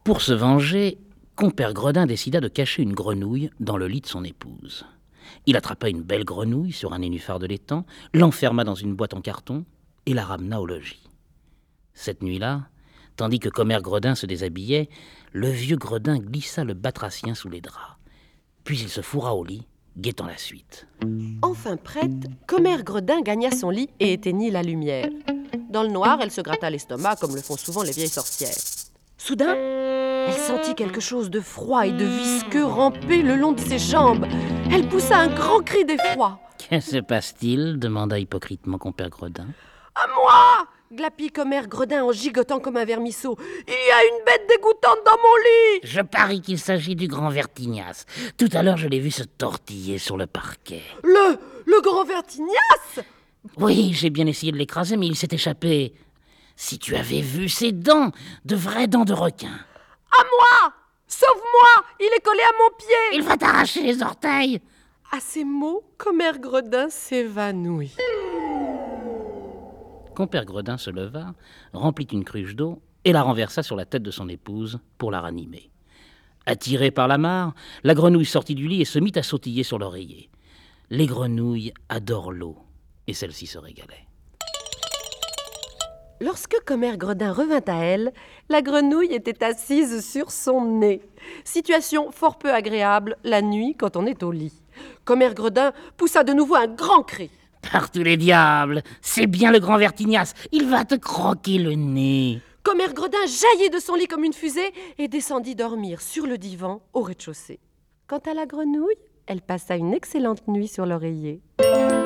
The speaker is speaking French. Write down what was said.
Pour se venger, compère Gredin décida de cacher une grenouille dans le lit de son épouse. Il attrapa une belle grenouille sur un nénuphar de l'étang, l'enferma dans une boîte en carton et la ramena au logis. Cette nuit-là, tandis que commère Gredin se déshabillait, le vieux Gredin glissa le batracien sous les draps. Puis il se fourra au lit, guettant la suite. Enfin prête, commère Gredin gagna son lit et éteignit la lumière. Dans le noir, elle se gratta l'estomac comme le font souvent les vieilles sorcières. Soudain, elle sentit quelque chose de froid et de visqueux ramper le long de ses jambes. Elle poussa un grand cri d'effroi. « Que se passe-t-il » demanda hypocritement compère Gredin. « À moi !» glapit commère Gredin en gigotant comme un vermisseau. « Il y a une bête dégoûtante dans mon lit !» Je parie qu'il s'agit du grand Vertignas. Tout à l'heure, je l'ai vu se tortiller sur le parquet. « Le grand Vertignas !» Oui, j'ai bien essayé de l'écraser, mais il s'est échappé. Si tu avais vu ses dents, de vraies dents de requin. À moi ! Sauve-moi ! Il est collé à mon pied !» Il va t'arracher les orteils. À ces mots, commère Gredin s'évanouit. Compère Gredin se leva, remplit une cruche d'eau et la renversa sur la tête de son épouse pour la ranimer. Attirée par la mare, la grenouille sortit du lit et se mit à sautiller sur l'oreiller. Les grenouilles adorent l'eau, et celle-ci se régalait. Lorsque commère Gredin revint à elle, la grenouille était assise sur son nez. Situation fort peu agréable la nuit quand on est au lit. Commère Gredin poussa de nouveau un grand cri. Par tous les diables, c'est bien le grand Vertignas, il va te croquer le nez. Commère Gredin jaillit de son lit comme une fusée et descendit dormir sur le divan au rez-de-chaussée. Quant à la grenouille, elle passa une excellente nuit sur l'oreiller.